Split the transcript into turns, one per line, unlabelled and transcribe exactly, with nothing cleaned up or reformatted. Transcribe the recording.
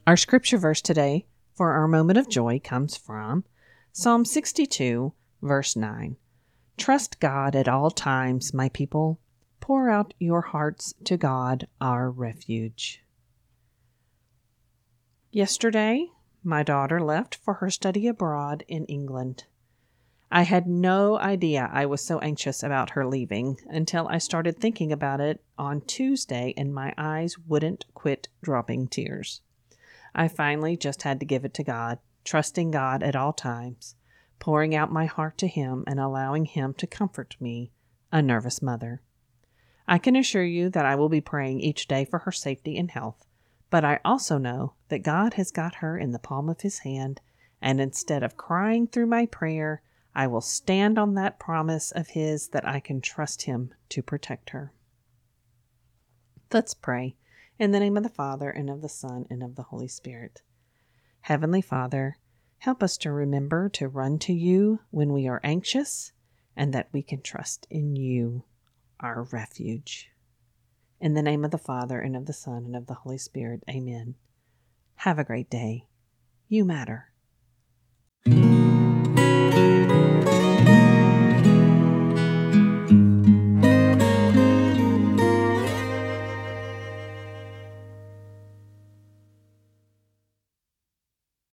Our scripture verse today for our moment of joy comes from Psalm sixty-two, verse nine. Trust God at all times, my people. Pour out your hearts to God, our refuge. Yesterday, my daughter left for her study abroad in England. I had no idea I was so anxious about her leaving until I started thinking about it on Tuesday and my eyes wouldn't quit dropping tears. I finally just had to give it to God, trusting God at all times, pouring out my heart to Him and allowing Him to comfort me, a nervous mother. I can assure you that I will be praying each day for her safety and health, but I also know that God has got her in the palm of His hand, and instead of crying through my prayer, I will stand on that promise of His that I can trust Him to protect her. Let's pray. In the name of the Father, and of the Son, and of the Holy Spirit. Heavenly Father, help us to remember to run to you when we are anxious, and that we can trust in you, our refuge. In the name of the Father, and of the Son, and of the Holy Spirit. Amen. Have a great day. You matter.